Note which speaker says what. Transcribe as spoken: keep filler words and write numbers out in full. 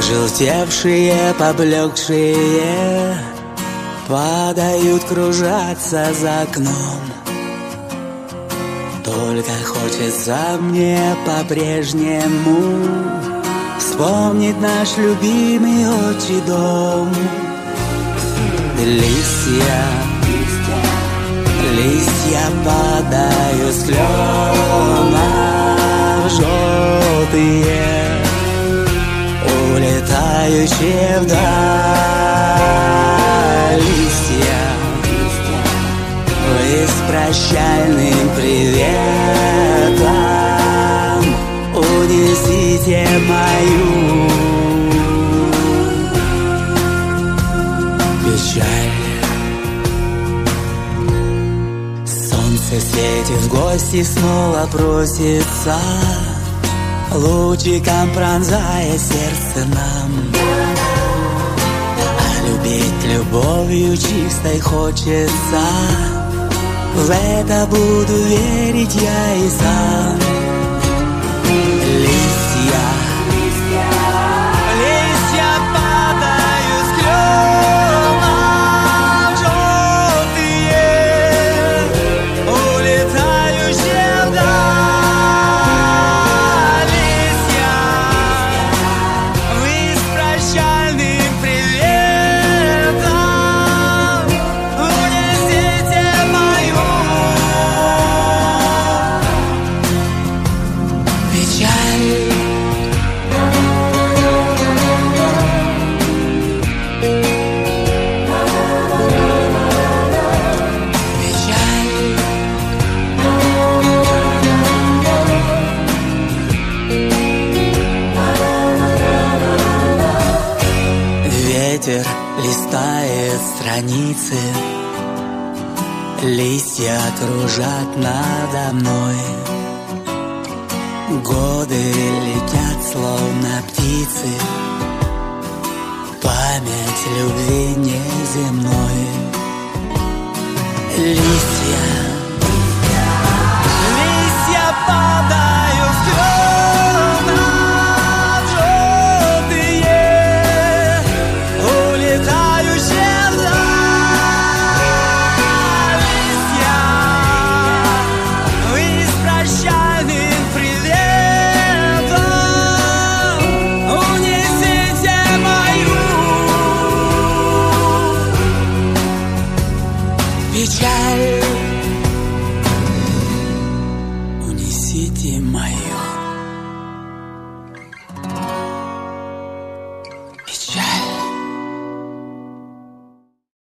Speaker 1: Пожелтевшие, поблекшие падают, кружатся за окном. Только хочется мне по-прежнему вспомнить наш любимый отчий дом. Листья, листья падают с кленов желтые, улетающие вдаль. Листья, вы с прощальным приветом унесите мою печаль. Солнце светит, в гости снова просится, лучиком пронзая сердце нам. А любить любовью чистой хочется, в это буду верить я и сам. Листья, листья падают с кленов желтые, улетающие вдаль. Листья, вы с прощальным приветом унесите мою печаль. Ветер листает страницы, листья кружат надо мной. Годы летят, словно птицы, память любви неземной. Листья, листья падают с кленов желтые, улетающие вдаль. Листья, вы с прощальным приветом унесите мою печаль. Унесите мою печаль.